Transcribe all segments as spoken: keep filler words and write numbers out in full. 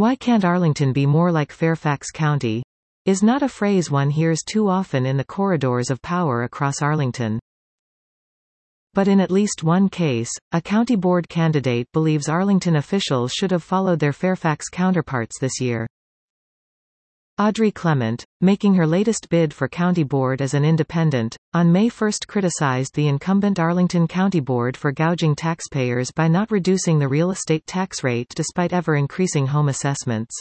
"Why can't Arlington be more like Fairfax County?" is not a phrase one hears too often in the corridors of power across Arlington. But in at least one case, a county board candidate believes Arlington officials should have followed their Fairfax counterparts this year. Audrey Clement, making her latest bid for county board as an independent, on May first criticized the incumbent Arlington County Board for gouging taxpayers by not reducing the real estate tax rate despite ever-increasing home assessments.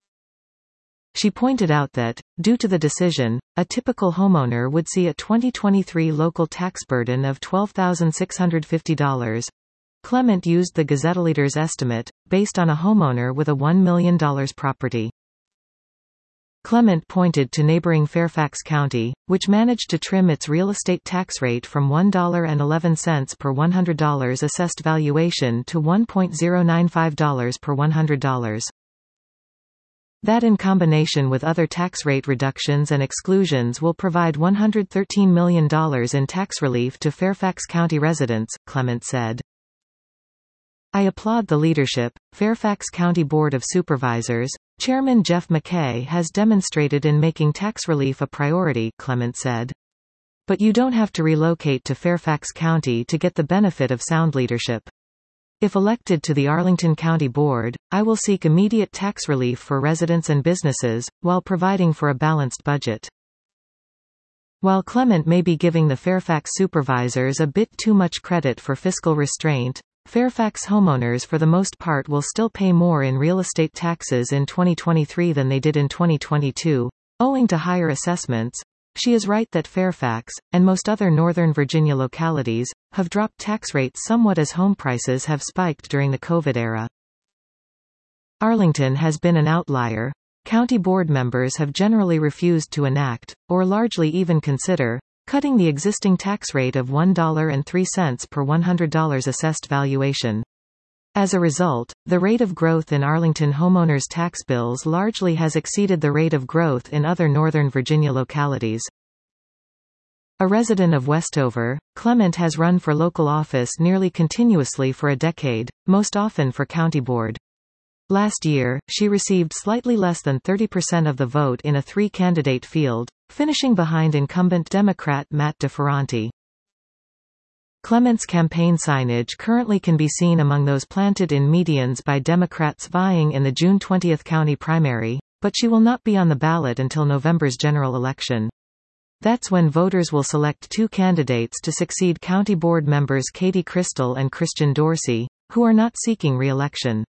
She pointed out that, due to the decision, a typical homeowner would see a twenty twenty-three local tax burden of twelve thousand six hundred fifty dollars. Clement used the Gazette-Leader's estimate, based on a homeowner with a one million dollar property. Clement pointed to neighboring Fairfax County, which managed to trim its real estate tax rate from one dollar and eleven cents per one hundred dollars assessed valuation to one point zero nine five dollars per one hundred dollars. That in combination with other tax rate reductions and exclusions will provide one hundred thirteen million dollars in tax relief to Fairfax County residents, Clement said. "I applaud the leadership. Fairfax County Board of Supervisors, Chairman Jeff McKay has demonstrated in making tax relief a priority," Clement said. "But you don't have to relocate to Fairfax County to get the benefit of sound leadership. If elected to the Arlington County Board, I will seek immediate tax relief for residents and businesses, while providing for a balanced budget." While Clement may be giving the Fairfax supervisors a bit too much credit for fiscal restraint, Fairfax homeowners for the most part will still pay more in real estate taxes in twenty twenty-three than they did in twenty twenty-two, owing to higher assessments. She is right that Fairfax, and most other Northern Virginia localities, have dropped tax rates somewhat as home prices have spiked during the COVID era. Arlington has been an outlier. County board members have generally refused to enact, or largely even consider, cutting the existing tax rate of one dollar and three cents per one hundred dollars assessed valuation. As a result, the rate of growth in Arlington homeowners' tax bills largely has exceeded the rate of growth in other Northern Virginia localities. A resident of Westover, Clement has run for local office nearly continuously for a decade, most often for county board. Last year, she received slightly less than thirty percent of the vote in a three-candidate field, finishing behind incumbent Democrat Matt DeFerranti. Clement's campaign signage currently can be seen among those planted in medians by Democrats vying in the June twentieth county primary, but she will not be on the ballot until November's general election. That's when voters will select two candidates to succeed county board members Katie Crystal and Christian Dorsey, who are not seeking re-election.